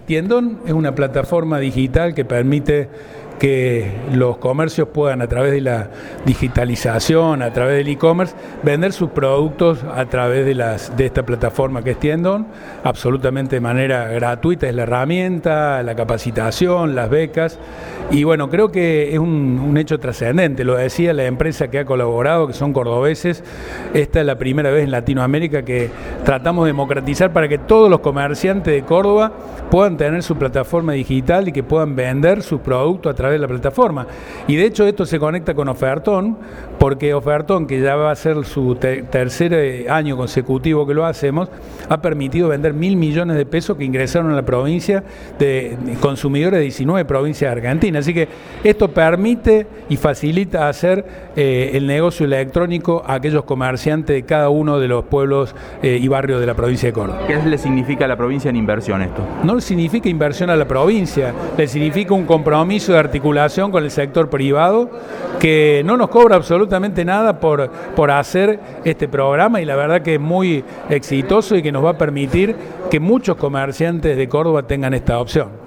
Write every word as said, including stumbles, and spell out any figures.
Tiendón es una plataforma digital que permite que los comercios puedan, a través de la digitalización, a través del e-commerce, vender sus productos a través de las de esta plataforma que es Tiendón, absolutamente de manera gratuita. Es la herramienta, la capacitación, las becas, y bueno, creo que es un, un hecho trascendente. Lo decía la empresa que ha colaborado, que son cordobeses. Esta es la primera vez en Latinoamérica que tratamos de democratizar para que todos los comerciantes de Córdoba puedan tener su plataforma digital y que puedan vender sus productos a través de la plataforma. Y de hecho esto se conecta con Ofertón, porque Ofertón, que ya va a ser su te- tercer año consecutivo que lo hacemos, ha permitido vender mil millones de pesos que ingresaron a la provincia de consumidores de diecinueve provincias de Argentina. Así que esto permite y facilita hacer eh, el negocio electrónico a aquellos comerciantes de cada uno de los pueblos eh, y barrios de la provincia de Córdoba. ¿Qué le significa a la provincia en inversión esto? No le significa inversión a la provincia, le significa un compromiso de articulación con el sector privado que no nos cobra absolutamente nada por, por hacer este programa, y la verdad que es muy exitoso y que nos va a permitir que muchos comerciantes de Córdoba tengan esta opción.